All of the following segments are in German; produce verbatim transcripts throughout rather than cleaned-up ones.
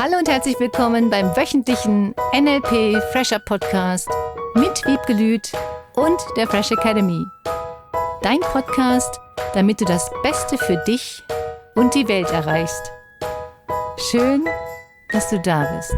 Hallo und herzlich willkommen beim wöchentlichen N L P Fresher Podcast mit Wiebke Lüth und der Fresh Academy. Dein Podcast, damit du das Beste für dich und die Welt erreichst. Schön, dass du da bist.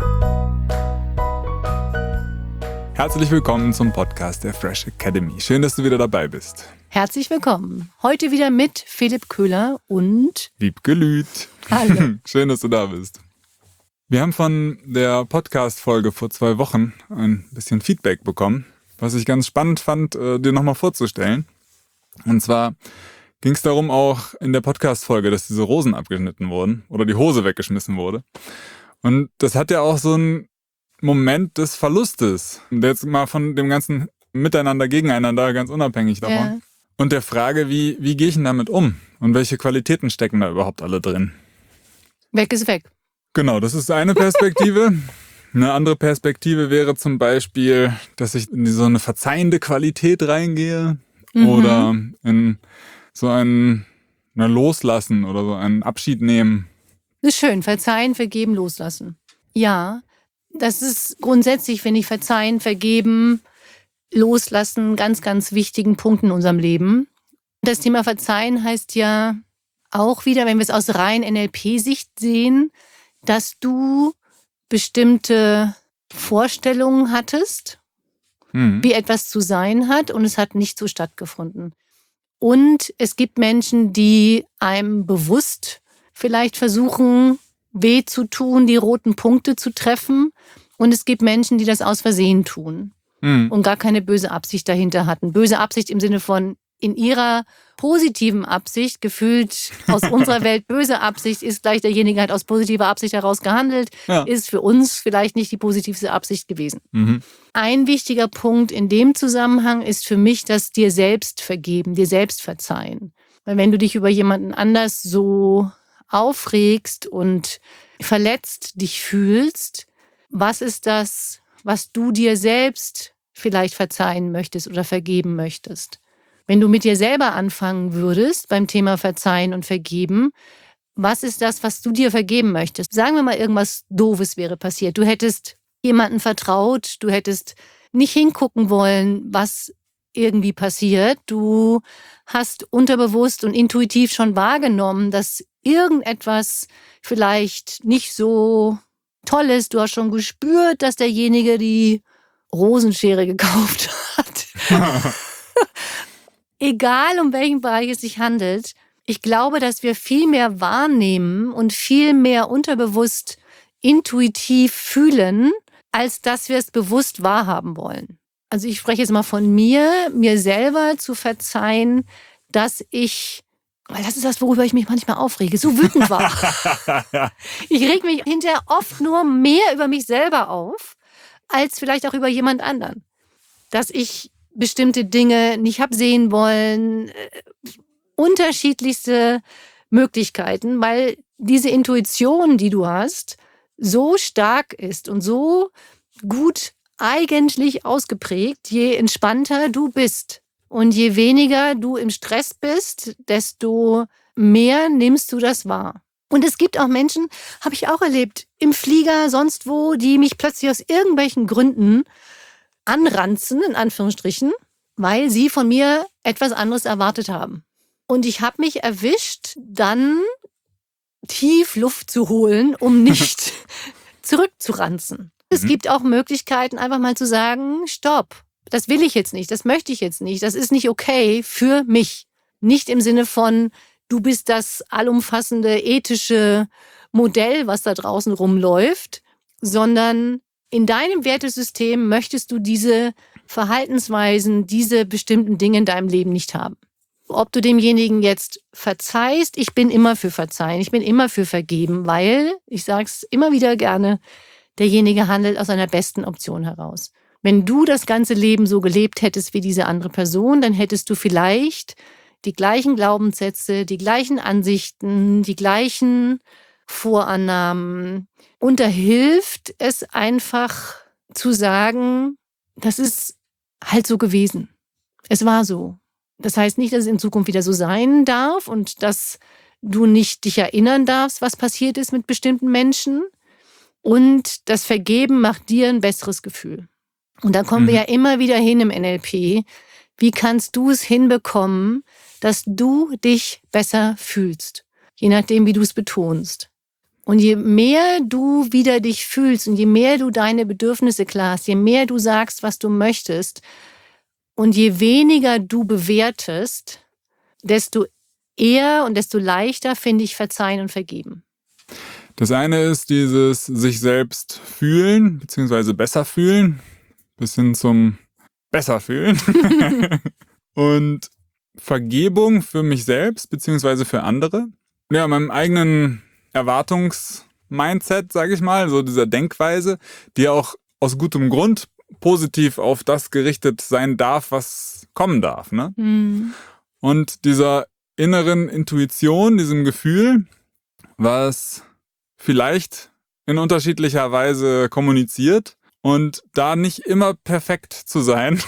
Herzlich willkommen zum Podcast der Fresh Academy. Schön, dass du wieder dabei bist. Herzlich willkommen. Heute wieder mit Philipp Köhler und Wiebke Lüth. Hallo. Schön, dass du da bist. Wir haben von der Podcast-Folge vor zwei Wochen ein bisschen Feedback bekommen, was ich ganz spannend fand, dir nochmal vorzustellen. Und zwar ging es darum auch in der Podcast-Folge, dass diese Rosen abgeschnitten wurden oder die Hose weggeschmissen wurde. Und das hat ja auch so einen Moment des Verlustes. Jetzt mal von dem ganzen Miteinander, Gegeneinander, ganz unabhängig davon. Ja. Und der Frage, wie, wie gehe ich denn damit um? Und welche Qualitäten stecken da überhaupt alle drin? Weg ist weg. Genau, das ist eine Perspektive. Eine andere Perspektive wäre zum Beispiel, dass ich in so eine verzeihende Qualität reingehe mhm. oder in so ein na, Loslassen oder so einen Abschied nehmen. Das ist schön. Verzeihen, vergeben, loslassen. Ja, das ist grundsätzlich, finde ich, verzeihen, vergeben, loslassen, ganz, ganz wichtigen Punkt in unserem Leben. Das Thema Verzeihen heißt ja auch wieder, wenn wir es aus rein N L P-Sicht sehen, dass du bestimmte Vorstellungen hattest, mhm. wie etwas zu sein hat, und es hat nicht so stattgefunden. Und es gibt Menschen, die einem bewusst vielleicht versuchen, weh zu tun, die roten Punkte zu treffen. Und es gibt Menschen, die das aus Versehen tun mhm. und gar keine böse Absicht dahinter hatten. Böse Absicht im Sinne von in ihrer positiven Absicht, gefühlt aus unserer Welt böse Absicht, ist gleich derjenige hat aus positiver Absicht heraus gehandelt, ja. ist für uns vielleicht nicht die positivste Absicht gewesen. Mhm. Ein wichtiger Punkt in dem Zusammenhang ist für mich, das dir selbst vergeben, dir selbst verzeihen. Weil wenn du dich über jemanden anders so aufregst und verletzt dich fühlst, was ist das, was du dir selbst vielleicht verzeihen möchtest oder vergeben möchtest? Wenn du mit dir selber anfangen würdest beim Thema Verzeihen und Vergeben, was ist das, was du dir vergeben möchtest? Sagen wir mal, irgendwas Doofes wäre passiert. Du hättest jemandem vertraut, du hättest nicht hingucken wollen, was irgendwie passiert. Du hast unterbewusst und intuitiv schon wahrgenommen, dass irgendetwas vielleicht nicht so toll ist. Du hast schon gespürt, dass derjenige die Rosenschere gekauft hat. Egal, um welchen Bereich es sich handelt, ich glaube, dass wir viel mehr wahrnehmen und viel mehr unterbewusst intuitiv fühlen, als dass wir es bewusst wahrhaben wollen. Also ich spreche jetzt mal von mir, mir selber zu verzeihen, dass ich, weil das ist das, worüber ich mich manchmal aufrege, so wütend war. Ich reg mich hinterher oft nur mehr über mich selber auf, als vielleicht auch über jemand anderen. Dass ich bestimmte Dinge nicht hab sehen wollen, äh, unterschiedlichste Möglichkeiten, weil diese Intuition, die du hast, so stark ist und so gut eigentlich ausgeprägt, je entspannter du bist und je weniger du im Stress bist, desto mehr nimmst du das wahr. Und es gibt auch Menschen, habe ich auch erlebt, im Flieger, sonst wo, die mich plötzlich aus irgendwelchen Gründen anranzen, in Anführungsstrichen, weil sie von mir etwas anderes erwartet haben. Und ich habe mich erwischt, dann tief Luft zu holen, um nicht zurückzuranzen. Mhm. Es gibt auch Möglichkeiten, einfach mal zu sagen, stopp, das will ich jetzt nicht, das möchte ich jetzt nicht, das ist nicht okay für mich. Nicht im Sinne von, du bist das allumfassende ethische Modell, was da draußen rumläuft, sondern in deinem Wertesystem möchtest du diese Verhaltensweisen, diese bestimmten Dinge in deinem Leben nicht haben. Ob du demjenigen jetzt verzeihst, ich bin immer für Verzeihen, ich bin immer für Vergeben, weil, ich sage es immer wieder gerne, derjenige handelt aus seiner besten Option heraus. Wenn du das ganze Leben so gelebt hättest wie diese andere Person, dann hättest du vielleicht die gleichen Glaubenssätze, die gleichen Ansichten, die gleichen Vorannahmen. Und da hilft es einfach zu sagen, das ist halt so gewesen. Es war so. Das heißt nicht, dass es in Zukunft wieder so sein darf und dass du nicht dich erinnern darfst, was passiert ist mit bestimmten Menschen. Und das Vergeben macht dir ein besseres Gefühl. Und da kommen mhm. wir ja immer wieder hin im N L P. Wie kannst du es hinbekommen, dass du dich besser fühlst? Je nachdem, wie du es betonst. Und je mehr du wieder dich fühlst und je mehr du deine Bedürfnisse klar hast, je mehr du sagst, was du möchtest und je weniger du bewertest, desto eher und desto leichter finde ich Verzeihen und Vergeben. Das eine ist dieses sich selbst fühlen, beziehungsweise besser fühlen, bis hin zum besser fühlen. Und Vergebung für mich selbst, beziehungsweise für andere. Ja, meinem eigenen Erwartungs-Mindset, sage ich mal, so dieser Denkweise, die auch aus gutem Grund positiv auf das gerichtet sein darf, was kommen darf. Ne? Mhm. Und dieser inneren Intuition, diesem Gefühl, was vielleicht in unterschiedlicher Weise kommuniziert und da nicht immer perfekt zu sein,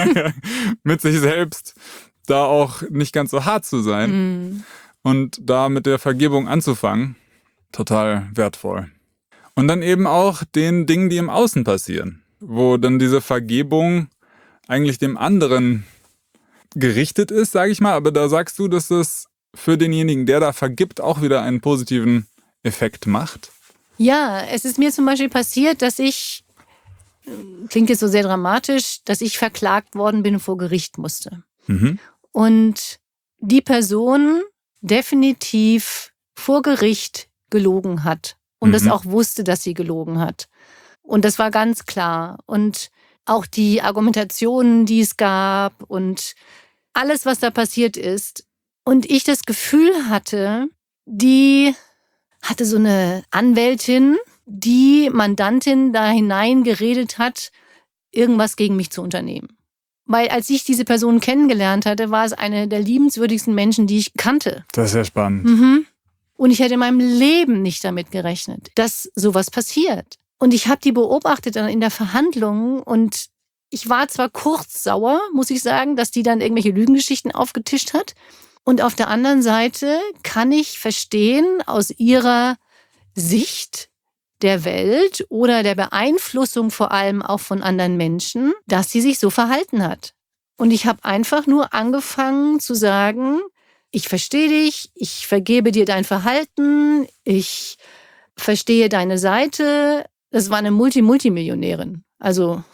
mit sich selbst, da auch nicht ganz so hart zu sein mhm. und da mit der Vergebung anzufangen, total wertvoll. Und dann eben auch den Dingen, die im Außen passieren, wo dann diese Vergebung eigentlich dem anderen gerichtet ist, sage ich mal, aber da sagst du, dass das für denjenigen, der da vergibt, auch wieder einen positiven Effekt macht. Ja, es ist mir zum Beispiel passiert, dass ich, klingt jetzt so sehr dramatisch, dass ich verklagt worden bin und vor Gericht musste. Mhm. Und die Person definitiv vor Gericht gelogen hat und mhm. das auch wusste, dass sie gelogen hat. Und das war ganz klar. Und auch die Argumentationen, die es gab und alles, was da passiert ist. Und ich das Gefühl hatte, die hatte so eine Anwältin, die Mandantin da hineingeredet hat, irgendwas gegen mich zu unternehmen. Weil als ich diese Person kennengelernt hatte, war es eine der liebenswürdigsten Menschen, die ich kannte. Das ist ja spannend. Mhm. Und ich hätte in meinem Leben nicht damit gerechnet, dass sowas passiert. Und ich habe die beobachtet in der Verhandlung und ich war zwar kurz sauer, muss ich sagen, dass die dann irgendwelche Lügengeschichten aufgetischt hat. Und auf der anderen Seite kann ich verstehen aus ihrer Sicht der Welt oder der Beeinflussung vor allem auch von anderen Menschen, dass sie sich so verhalten hat. Und ich habe einfach nur angefangen zu sagen, ich verstehe dich, ich vergebe dir dein Verhalten, ich verstehe deine Seite. Das war eine Multi-Multimillionärin. Also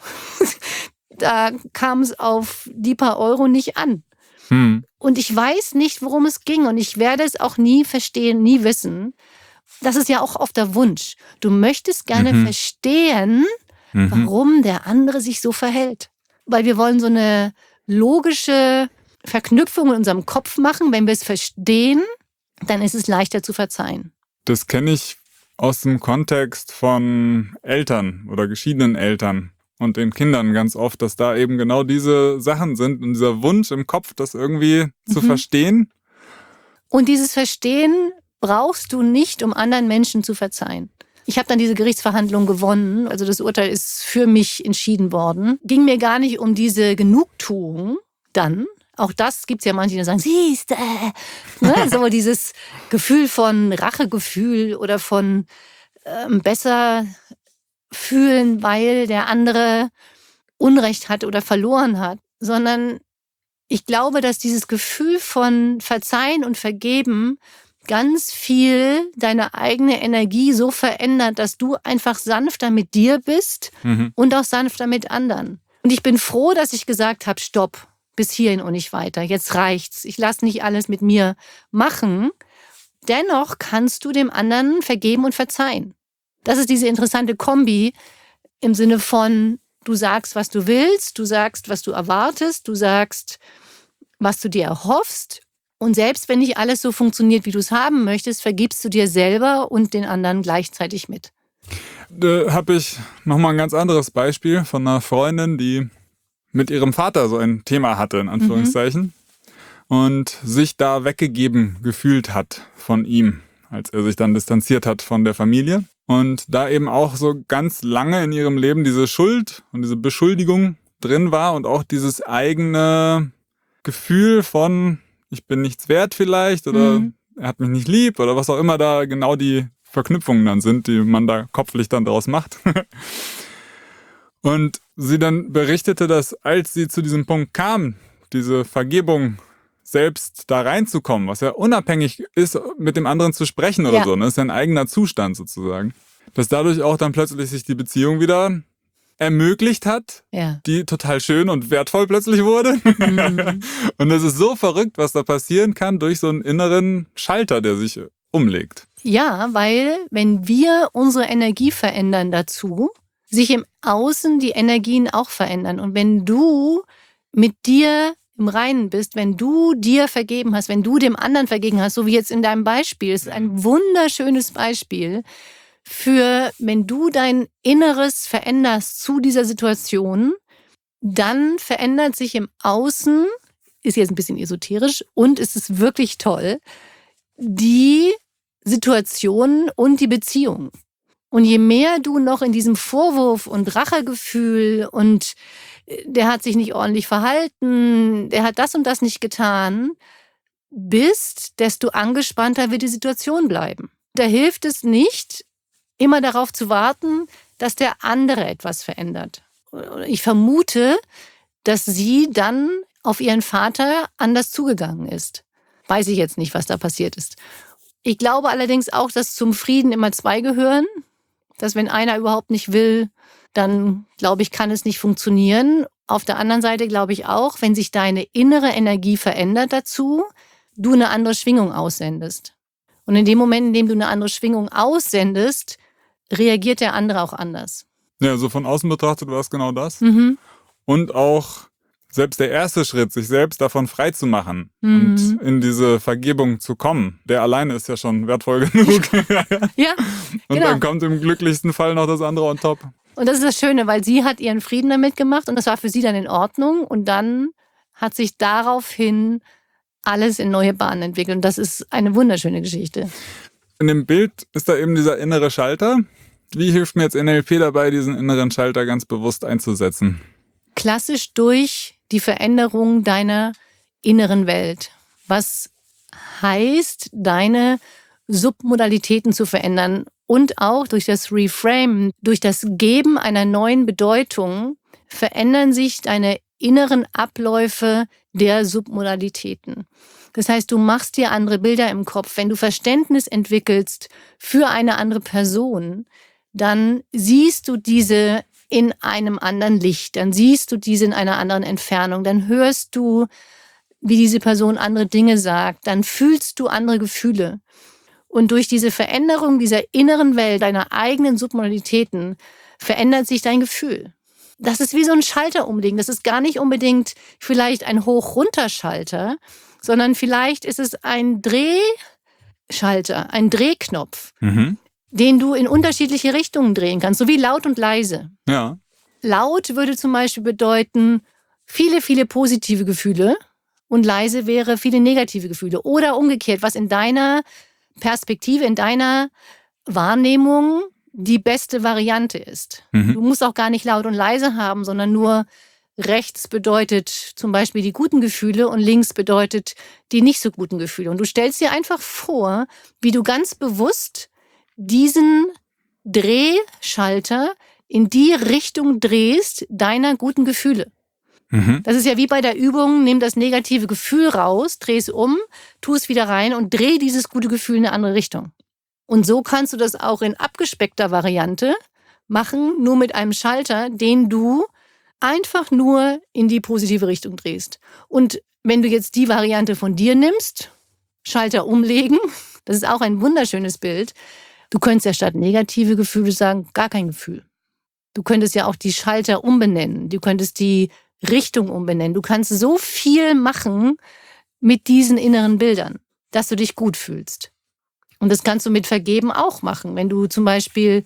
da kam es auf die paar Euro nicht an. Hm. Und ich weiß nicht, worum es ging. Und ich werde es auch nie verstehen, nie wissen. Das ist ja auch oft der Wunsch. Du möchtest gerne mhm. verstehen, mhm. warum der andere sich so verhält. Weil wir wollen so eine logische Verknüpfung in unserem Kopf machen. Wenn wir es verstehen, dann ist es leichter zu verzeihen. Das kenne ich aus dem Kontext von Eltern oder geschiedenen Eltern und den Kindern ganz oft, dass da eben genau diese Sachen sind und dieser Wunsch im Kopf, das irgendwie mhm. zu verstehen. Und dieses Verstehen brauchst du nicht, um anderen Menschen zu verzeihen. Ich habe dann diese Gerichtsverhandlung gewonnen, also das Urteil ist für mich entschieden worden. Ging mir gar nicht um diese Genugtuung dann. Auch das gibt es ja manche, die sagen, siehst du, ne? So dieses Gefühl von Rachegefühl oder von ähm, besser fühlen, weil der andere Unrecht hat oder verloren hat. Sondern ich glaube, dass dieses Gefühl von Verzeihen und Vergeben ganz viel deine eigene Energie so verändert, dass du einfach sanfter mit dir bist mhm. und auch sanfter mit anderen. Und ich bin froh, dass ich gesagt habe, stopp. Bis hierhin und nicht weiter. Jetzt reicht's. Ich lasse nicht alles mit mir machen. Dennoch kannst du dem anderen vergeben und verzeihen. Das ist diese interessante Kombi im Sinne von, du sagst, was du willst, du sagst, was du erwartest, du sagst, was du dir erhoffst. Und selbst wenn nicht alles so funktioniert, wie du es haben möchtest, vergibst du dir selber und den anderen gleichzeitig mit. Da habe ich nochmal ein ganz anderes Beispiel von einer Freundin, die mit ihrem Vater so ein Thema hatte, in Anführungszeichen, mhm. und sich da weggegeben gefühlt hat von ihm, als er sich dann distanziert hat von der Familie. Und da eben auch so ganz lange in ihrem Leben diese Schuld und diese Beschuldigung drin war und auch dieses eigene Gefühl von, ich bin nichts wert vielleicht oder mhm. er hat mich nicht lieb oder was auch immer da genau die Verknüpfungen dann sind, die man da kopflich dann daraus macht. Und sie dann berichtete, dass als sie zu diesem Punkt kam, diese Vergebung selbst da reinzukommen, was ja unabhängig ist, mit dem anderen zu sprechen oder Ja. so, ne? Das ist ja ein eigener Zustand sozusagen, dass dadurch auch dann plötzlich sich die Beziehung wieder ermöglicht hat, Ja. die total schön und wertvoll plötzlich wurde. Mhm. Und es ist so verrückt, was da passieren kann durch so einen inneren Schalter, der sich umlegt. Ja, weil wenn wir unsere Energie verändern dazu, sich im Außen die Energien auch verändern. Und wenn du mit dir im Reinen bist, wenn du dir vergeben hast, wenn du dem anderen vergeben hast, so wie jetzt in deinem Beispiel, es ist ein wunderschönes Beispiel für, wenn du dein Inneres veränderst zu dieser Situation, dann verändert sich im Außen, ist jetzt ein bisschen esoterisch und es ist wirklich toll, die Situation und die Beziehung. Und je mehr du noch in diesem Vorwurf und Rachegefühl und der hat sich nicht ordentlich verhalten, der hat das und das nicht getan, bist, desto angespannter wird die Situation bleiben. Da hilft es nicht, immer darauf zu warten, dass der andere etwas verändert. Ich vermute, dass sie dann auf ihren Vater anders zugegangen ist. Weiß ich jetzt nicht, was da passiert ist. Ich glaube allerdings auch, dass zum Frieden immer zwei gehören. Dass wenn einer überhaupt nicht will, dann glaube ich, kann es nicht funktionieren. Auf der anderen Seite glaube ich auch, wenn sich deine innere Energie verändert dazu, du eine andere Schwingung aussendest. Und in dem Moment, in dem du eine andere Schwingung aussendest, reagiert der andere auch anders. Ja, so von außen betrachtet war es genau das. Mhm. Und auch selbst der erste Schritt, sich selbst davon frei zu machen Mhm. und in diese Vergebung zu kommen, der alleine ist ja schon wertvoll genug. Ja, Und genau. dann kommt im glücklichsten Fall noch das andere on top. Und das ist das Schöne, weil sie hat ihren Frieden damit gemacht und das war für sie dann in Ordnung. Und dann hat sich daraufhin alles in neue Bahnen entwickelt. Und das ist eine wunderschöne Geschichte. In dem Bild ist da eben dieser innere Schalter. Wie hilft mir jetzt N L P dabei, diesen inneren Schalter ganz bewusst einzusetzen? Klassisch durch die Veränderung deiner inneren Welt. Was heißt, deine Submodalitäten zu verändern und auch durch das Reframe, durch das Geben einer neuen Bedeutung verändern sich deine inneren Abläufe der Submodalitäten. Das heißt, du machst dir andere Bilder im Kopf. Wenn du Verständnis entwickelst für eine andere Person, dann siehst du diese in einem anderen Licht, dann siehst du diese in einer anderen Entfernung, dann hörst du, wie diese Person andere Dinge sagt, dann fühlst du andere Gefühle. Und durch diese Veränderung dieser inneren Welt, deiner eigenen Submodalitäten, verändert sich dein Gefühl. Das ist wie so ein Schalter umlegen. Das ist gar nicht unbedingt vielleicht ein Hoch-Runter-Schalter, sondern vielleicht ist es ein Drehschalter, ein Drehknopf, Mhm. den du in unterschiedliche Richtungen drehen kannst, so wie laut und leise. Ja. Laut würde zum Beispiel bedeuten, viele, viele positive Gefühle und leise wäre viele negative Gefühle. Oder umgekehrt, was in deiner Perspektive, in deiner Wahrnehmung die beste Variante ist. Mhm. Du musst auch gar nicht laut und leise haben, sondern nur rechts bedeutet zum Beispiel die guten Gefühle und links bedeutet die nicht so guten Gefühle. Und du stellst dir einfach vor, wie du ganz bewusst diesen Drehschalter in die Richtung drehst deiner guten Gefühle. Mhm. Das ist ja wie bei der Übung, nimm das negative Gefühl raus, dreh es um, tu es wieder rein und dreh dieses gute Gefühl in eine andere Richtung. Und so kannst du das auch in abgespeckter Variante machen, nur mit einem Schalter, den du einfach nur in die positive Richtung drehst. Und wenn du jetzt die Variante von dir nimmst, Schalter umlegen, das ist auch ein wunderschönes Bild. Du könntest ja statt negative Gefühle sagen, gar kein Gefühl. Du könntest ja auch die Schalter umbenennen. Du könntest die Richtung umbenennen. Du kannst so viel machen mit diesen inneren Bildern, dass du dich gut fühlst. Und das kannst du mit Vergeben auch machen. Wenn du zum Beispiel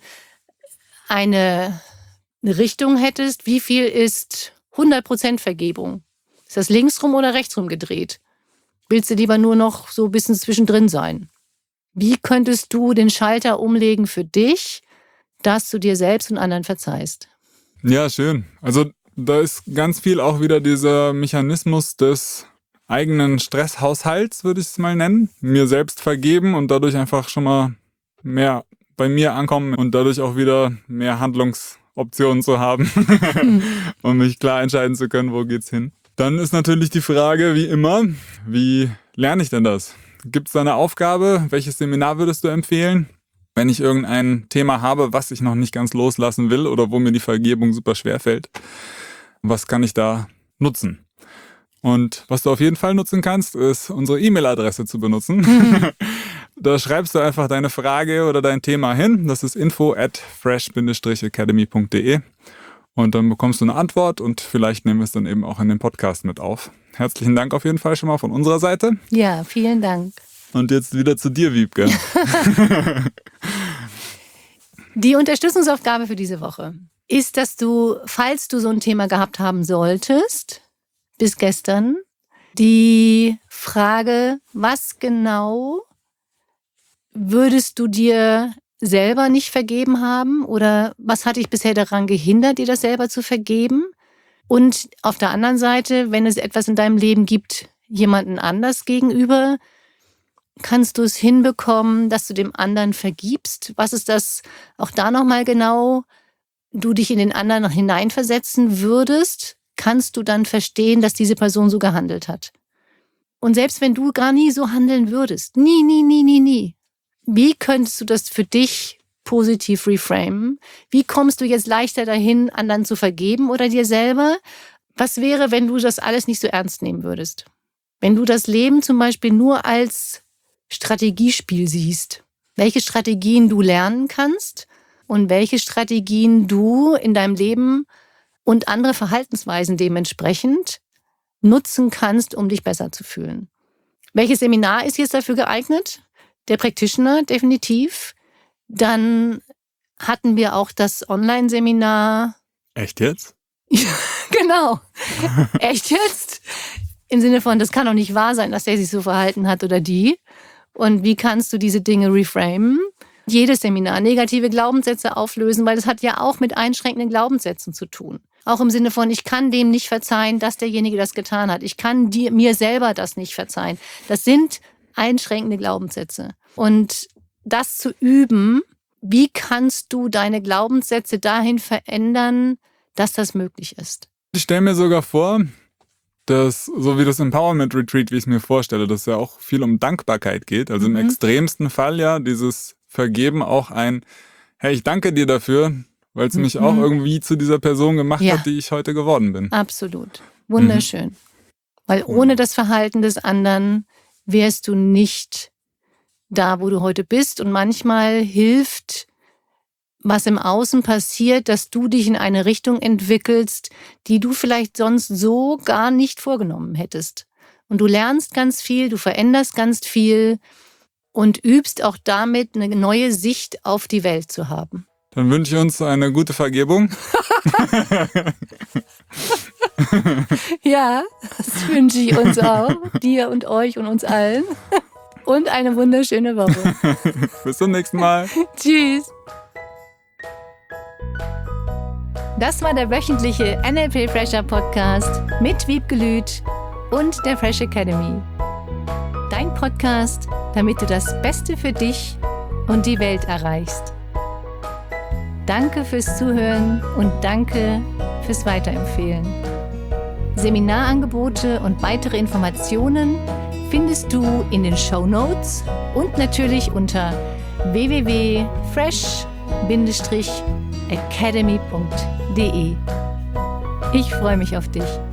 eine, eine Richtung hättest, wie viel ist hundert Prozent Vergebung? Ist das linksrum oder rechtsrum gedreht? Willst du lieber nur noch so ein bisschen zwischendrin sein? Wie könntest du den Schalter umlegen für dich, dass du dir selbst und anderen verzeihst? Ja, schön. Also da ist ganz viel auch wieder dieser Mechanismus des eigenen Stresshaushalts, würde ich es mal nennen. Mir selbst vergeben und dadurch einfach schon mal mehr bei mir ankommen und dadurch auch wieder mehr Handlungsoptionen zu haben, mhm. um mich klar entscheiden zu können, wo geht's hin. Dann ist natürlich die Frage, wie immer, wie lerne ich denn das? Gibt es da eine Aufgabe? Welches Seminar würdest du empfehlen? Wenn ich irgendein Thema habe, was ich noch nicht ganz loslassen will oder wo mir die Vergebung super schwer fällt, was kann ich da nutzen? Und was du auf jeden Fall nutzen kannst, ist unsere E-Mail-Adresse zu benutzen. Mhm. Da schreibst du einfach deine Frage oder dein Thema hin. Das ist info at fresh academy punkt de und dann bekommst du eine Antwort und vielleicht nehmen wir es dann eben auch in den Podcast mit auf. Herzlichen Dank auf jeden Fall schon mal von unserer Seite. Ja, vielen Dank. Und jetzt wieder zu dir, Wiebke. Die Unterstützungsaufgabe für diese Woche ist, dass du, falls du so ein Thema gehabt haben solltest, bis gestern, die Frage, was genau würdest du dir selber nicht vergeben haben oder was hat dich bisher daran gehindert, dir das selber zu vergeben? Und auf der anderen Seite, wenn es etwas in deinem Leben gibt, jemanden anders gegenüber, kannst du es hinbekommen, dass du dem anderen vergibst? Was ist das auch da nochmal genau, du dich in den anderen hineinversetzen würdest? Kannst du dann verstehen, dass diese Person so gehandelt hat? Und selbst wenn du gar nie so handeln würdest, nie, nie, nie, nie, nie, wie könntest du das für dich positiv reframen? Wie kommst du jetzt leichter dahin, anderen zu vergeben oder dir selber? Was wäre, wenn du das alles nicht so ernst nehmen würdest? Wenn du das Leben zum Beispiel nur als Strategiespiel siehst, welche Strategien du lernen kannst und welche Strategien du in deinem Leben und andere Verhaltensweisen dementsprechend nutzen kannst, um dich besser zu fühlen. Welches Seminar ist jetzt dafür geeignet? Der Practitioner, definitiv. Dann hatten wir auch das Online-Seminar. Echt jetzt? Genau. Echt jetzt? Im Sinne von, das kann doch nicht wahr sein, dass der sich so verhalten hat oder die. Und wie kannst du diese Dinge reframen? Jedes Seminar, negative Glaubenssätze auflösen, weil das hat ja auch mit einschränkenden Glaubenssätzen zu tun. Auch im Sinne von, ich kann dem nicht verzeihen, dass derjenige das getan hat. Ich kann dir, mir selber das nicht verzeihen. Das sind einschränkende Glaubenssätze. Und das zu üben, wie kannst du deine Glaubenssätze dahin verändern, dass das möglich ist? Ich stelle mir sogar vor, dass, so wie das Empowerment Retreat, wie ich es mir vorstelle, dass es ja auch viel um Dankbarkeit geht. Also mhm. im extremsten Fall ja dieses Vergeben auch ein, hey, ich danke dir dafür, weil es mhm. mich auch irgendwie zu dieser Person gemacht ja. hat, die ich heute geworden bin. Absolut. Wunderschön. Mhm. Weil ohne das Verhalten des anderen wärst du nicht da, wo du heute bist. Und manchmal hilft, was im Außen passiert, dass du dich in eine Richtung entwickelst, die du vielleicht sonst so gar nicht vorgenommen hättest. Und du lernst ganz viel, du veränderst ganz viel und übst auch damit, eine neue Sicht auf die Welt zu haben. Dann wünsche ich uns eine gute Vergebung. Ja, das wünsche ich uns auch. Dir und euch und uns allen. Und eine wunderschöne Woche. Bis zum nächsten Mal. Tschüss. Das war der wöchentliche N L P Fresher Podcast mit Wiebke Lüth und der Fresh Academy. Dein Podcast, damit du das Beste für dich und die Welt erreichst. Danke fürs Zuhören und danke fürs Weiterempfehlen. Seminarangebote und weitere Informationen findest du in den Shownotes und natürlich unter w w w punkt fresh academy punkt de. Ich freue mich auf dich.